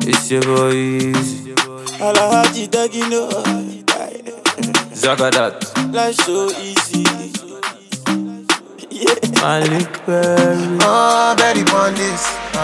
It's your boy Easy. Alahaji Dagino. Zagadat. Life so easy. Yeah. Malik Berry. Oh, Betty on this.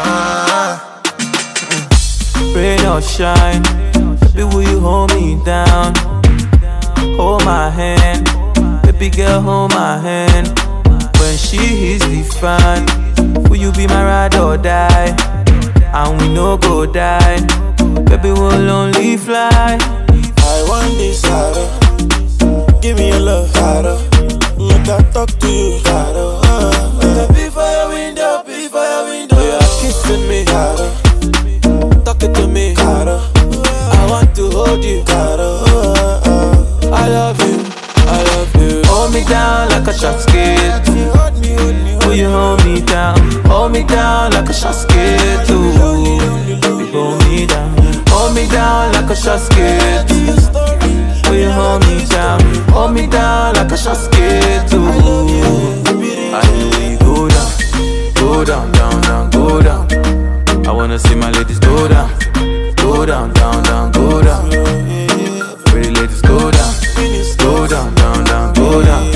Rain or shine, baby, will you hold me down? Hold my hand, baby girl, hold my hand. When she hits the fan, will you be my ride or die? And we no go die, baby, we'll only fly. I want this harder. Give me your love harder. Make I talk to you harder. Be for your window, be for your window. You are kissing me harder. Talking to me harder. I want to hold you harder. I love you, I love you. Hold me down like a shot skate. Hold me, hold me, Will you hold me down? Hold me down like a shot skate. Ooh, baby, hold me down. Hold me down like a shot skate. Will you hold me down? Hold me down like a shot skate. Ooh, I know you go down, go down, down, down, go down. I wanna see my ladies go down, go down, down, down, go down. Pretty ladies go down, go down, down, down, go down,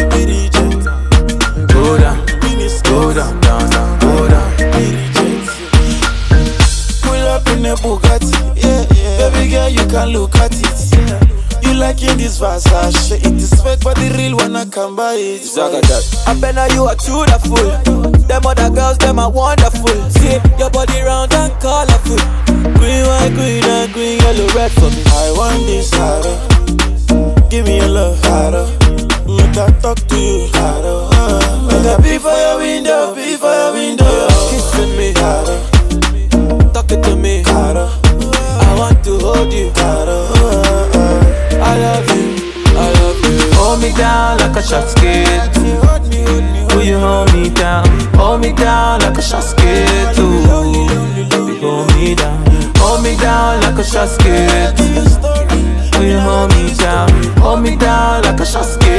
go down, go down, down, down, go down. Pull up in a Bugatti, yeah, yeah. Baby girl, you can look at it, yeah. You like in this Versace. It is fake, but the real one I can buy it. Zagadat. I bet now you are too the fool. Them other girls, them are wonderful. See your body round and colorful. Green, white, green, and green, yellow, red for me. I want this harder. Give me your love harder. Make I talk to you harder. Make I be for your window, be for your window. Kissing me, Harder, talking to me. harder, I want to hold you. harder. I love you, I love you. Hold me down like a shot skate. Hold me, hold me, Will you hold me down? Hold me down like a shot skate. Ooh, baby, hold me down. Hold me down like a shot skate. Will you hold me down? Hold me down like a shot skate.